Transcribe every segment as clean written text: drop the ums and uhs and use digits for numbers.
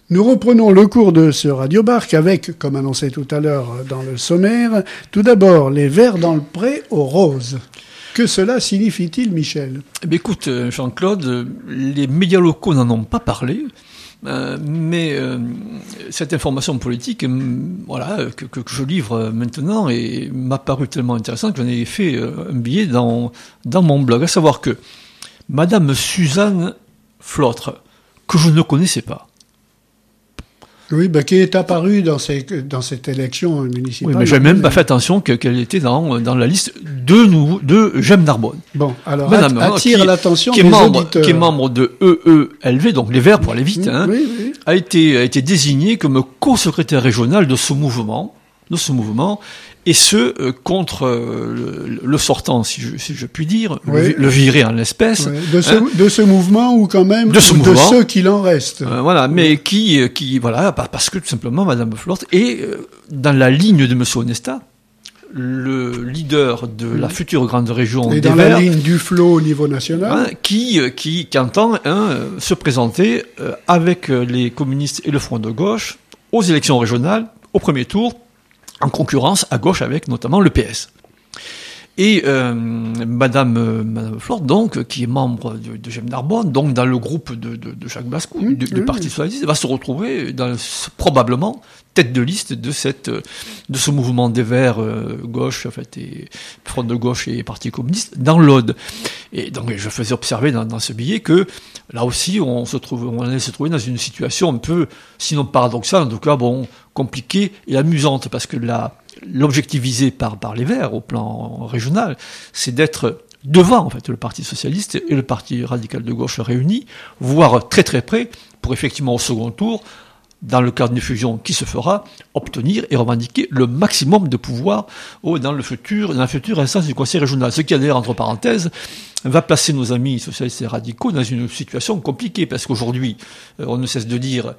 Nous reprenons le cours de ce Radio Barque avec, comme annoncé tout à l'heure dans le sommaire, tout d'abord les vers dans le pré aux roses. Que cela signifie-t-il, Michel ? Eh bien, écoute, Jean-Claude, les médias locaux n'en ont pas parlé, mais cette information politique, que je livre maintenant, et m'a paru tellement intéressante que j'en ai fait un billet dans mon blog, à savoir que Madame Suzanne Flotre, que je ne connaissais pas. Oui, qui est apparue dans cette élection municipale. Oui, mais j'ai même pas fait attention qu'elle était dans la liste de J'aime Narbonne. Bon, alors Madame, attire l'attention des auditeurs. Qui est membre de EELV, donc les Verts pour aller vite, oui. a été désignée comme co-secrétaire régional de ce mouvement, et ce contre le sortant, si je puis dire, oui. le viré en l'espèce. Oui. De ce mouvement ou quand même de ceux qu'il en reste. Mais qui parce que tout simplement Madame Flotte est dans la ligne de Monsieur Onesta, le leader de la future grande région et des dans Verts, la ligne du flot au niveau national, qui entend se présenter avec les communistes et le Front de gauche aux élections régionales au premier tour, en concurrence à gauche avec notamment le PS. Et Madame Flotte, donc, qui est membre de J'aime Narbonne, donc dans le groupe de Jacques Bascou, du Parti Socialiste, va se retrouver probablement tête de liste de ce mouvement des Verts gauche, en fait, et Front de gauche et Parti communiste dans l'Aude. Et donc je faisais observer dans ce billet que là aussi on allait se trouver dans une situation un peu, sinon paradoxale, en tout cas compliquée et amusante, parce que l'objectif visé par les Verts au plan régional, c'est d'être devant en fait le Parti socialiste et le Parti radical de gauche réunis, voire très très près, pour effectivement au second tour, dans le cadre d'une fusion qui se fera, obtenir et revendiquer le maximum de pouvoir dans la future instance du Conseil régional. Ce qui, d'ailleurs, entre parenthèses, va placer nos amis socialistes et radicaux dans une situation compliquée, parce qu'aujourd'hui, on ne cesse de dire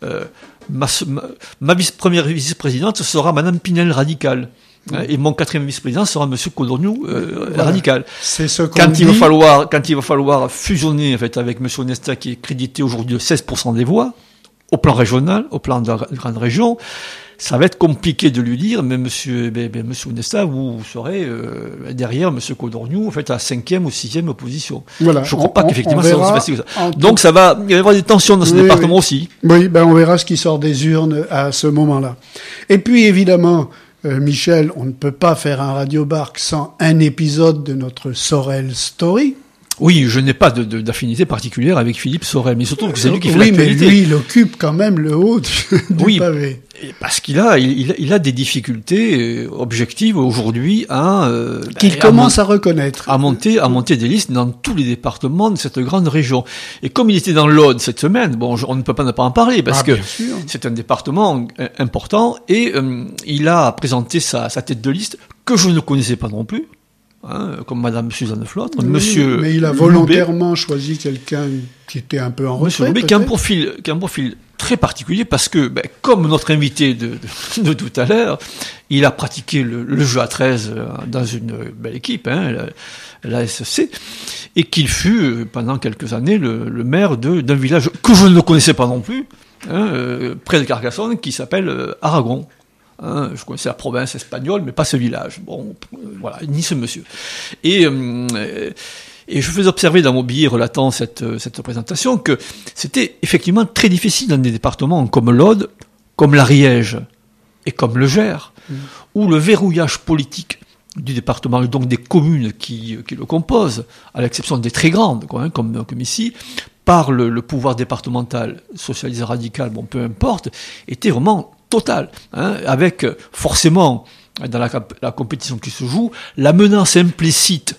ma première vice-présidente sera Madame Pinel radicale. Et mon quatrième vice-président sera Monsieur Codorniou radical. C'est ce qu'on quand dit. il va falloir fusionner en fait avec Monsieur Onesta, qui est crédité aujourd'hui de 16% des voix au plan régional, au plan de la grande région, ça va être compliqué de lui dire, mais Monsieur Onesta, vous serez derrière Monsieur Codorniou, en fait, à 5e ou 6e position. Voilà. Je ne crois pas qu'effectivement c'est aussi facile que ça. Donc il va y avoir des tensions dans ce département aussi. Oui, on verra ce qui sort des urnes à ce moment-là. Et puis évidemment, Michel, on ne peut pas faire un Radio Barque sans un épisode de notre Sorel Story. Oui, je n'ai pas d'affinité particulière avec Philippe Sorel, mais surtout que c'est lui qui fait l'actualité. Oui, mais lui, il occupe quand même le haut du pavé. Parce qu'il a des difficultés objectives aujourd'hui qu'il commence à reconnaître. À monter des listes dans tous les départements de cette grande région. Et comme il était dans l'Aude cette semaine, on ne peut pas ne pas en parler, parce que c'est un département important, et il a présenté sa tête de liste, que je ne connaissais pas non plus. Comme Madame Suzanne Flotre, Monsieur mais il a volontairement choisi quelqu'un qui était un peu en retrait. Monsieur Loubet, qui a un profil très particulier, parce que, comme notre invité de tout à l'heure, il a pratiqué le jeu à 13 dans une belle équipe, la SEC, et qu'il fut pendant quelques années le maire d'un village que je ne connaissais pas non plus, près de Carcassonne, qui s'appelle Aragon. Je connaissais la province espagnole, mais pas ce village. Ni ce monsieur. Et je faisais observer dans mon billet relatant cette présentation que c'était effectivement très difficile dans des départements comme l'Aude, comme l'Ariège et comme le Gers, où le verrouillage politique du département, et donc des communes qui le composent, à l'exception des très grandes, comme ici, par le pouvoir départemental, socialiste radical, peu importe, était vraiment total, avec forcément, dans la compétition qui se joue, la menace implicite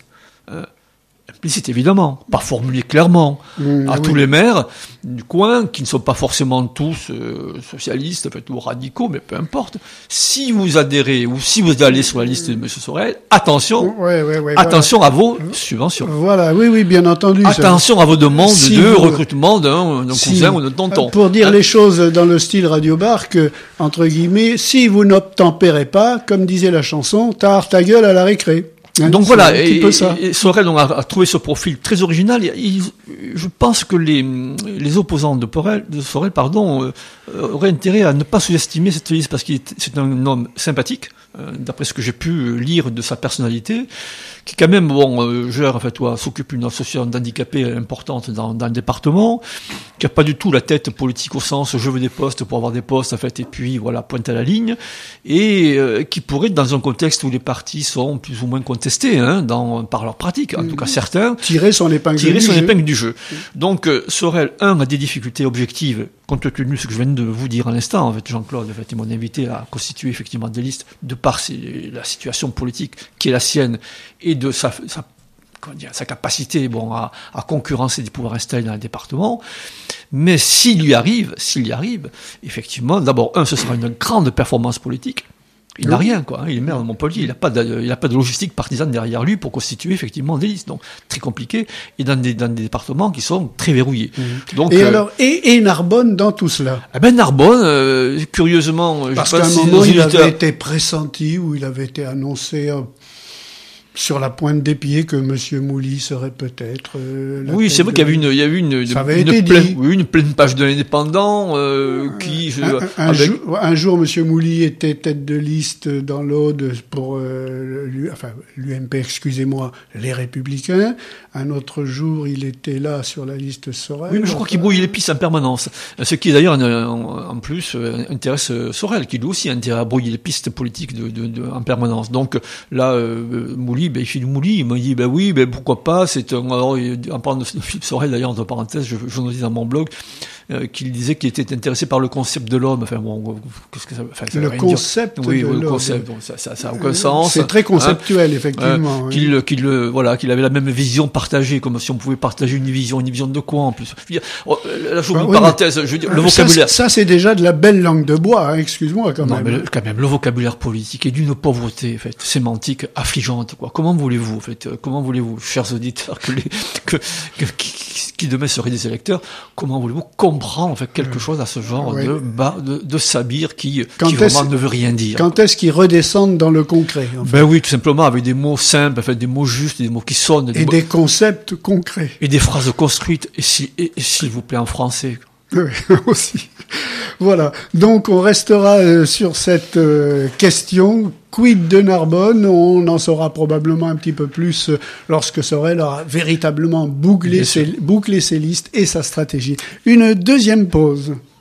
évidemment, pas formulée clairement, tous les maires du coin, qui ne sont pas forcément tous socialistes, ou radicaux, mais peu importe. Si vous adhérez, ou si vous allez sur la liste de M. Sorel, attention, attention à vos subventions. Voilà, oui, bien entendu. Attention à vos demandes recrutement d'un cousin ou d'un tonton. Pour dire les choses dans le style Radio Barque, entre guillemets, si vous n'obtempérez pas, comme disait la chanson, ta gueule à la récré. Donc voilà, et Sorel a trouvé ce profil très original. Je pense que les opposants de Sorel, auraient intérêt à ne pas sous-estimer cette liste parce c'est un homme sympathique, d'après ce que j'ai pu lire de sa personnalité, qui quand même s'occupe d'une association d'handicapés importante dans le département, qui a pas du tout la tête politique au sens je veux des postes pour avoir des postes et puis voilà, pointe à la ligne, et qui pourrait, dans un contexte où les partis sont plus ou moins contestés par leur pratique, en tout cas certains, tirer son épingle du jeu. Donc Sorel, a des difficultés objectives compte tenu de ce que je viens de vous dire à l'instant. En fait, Jean-Claude est mon invité à constituer effectivement des listes de par la situation politique qui est la sienne et de sa capacité à concurrencer des pouvoirs installés dans le département. Mais s'il y arrive, effectivement, d'abord, ce sera une grande performance politique. Il n'a rien, quoi. Il est maire de Montpellier. Il n'a pas de logistique partisane derrière lui pour constituer effectivement des listes. Donc, très compliqué. Et dans des départements qui sont très verrouillés. Donc, et Narbonne dans tout cela? Narbonne, curieusement, parce qu'à un moment, il avait été pressenti ou il avait été annoncé sur la pointe des pieds que Monsieur Mouly serait peut-être. Oui, c'est vrai qu'il y a eu une pleine page de l'Indépendant qui un jour Monsieur Mouly était tête de liste dans l'Aude pour l'UMP, excusez-moi, les Républicains. Un autre jour, il était là sur la liste Sorel. Oui, mais je crois qu'il brouille les pistes en permanence. Ce qui d'ailleurs en plus intéresse Sorel, qui lui aussi a intérêt à brouiller les pistes politiques en permanence. Donc là, Mouly, Philippe Mouly, il m'a dit, pourquoi pas, alors, en parlant de Philippe Sorel, d'ailleurs, entre parenthèses, je notais dans mon blog, qu'il disait qu'il était intéressé par le concept de l'homme. Qu'est-ce que ça le concept de l'homme. Le concept, ça n'a aucun sens. C'est très conceptuel, effectivement. Qu'il avait la même vision partagée, comme si on pouvait partager une vision de quoi, en plus. Là, j'ouvre une parenthèse, je veux dire, le vocabulaire. Ça, c'est déjà de la belle langue de bois, excuse-moi, quand même. Non, mais quand même, le vocabulaire politique est d'une pauvreté, sémantique affligeante, quoi. Comment voulez-vous, chers auditeurs, qui demain seraient des électeurs, comment voulez-vous comprendre, quelque chose à ce genre de sabir qui vraiment ne veut rien dire? Quand est-ce qu'ils redescendent dans le concret, en fait? Oui, tout simplement, avec des mots simples, des mots justes, des mots qui sonnent. Des concepts concrets. Et des phrases construites, et s'il vous plaît, en français. Oui, aussi. Voilà. Donc, on restera sur cette question. Quid de Narbonne? On en saura probablement un petit peu plus lorsque Sorel aura véritablement bouclé ses listes et sa stratégie. Une deuxième pause.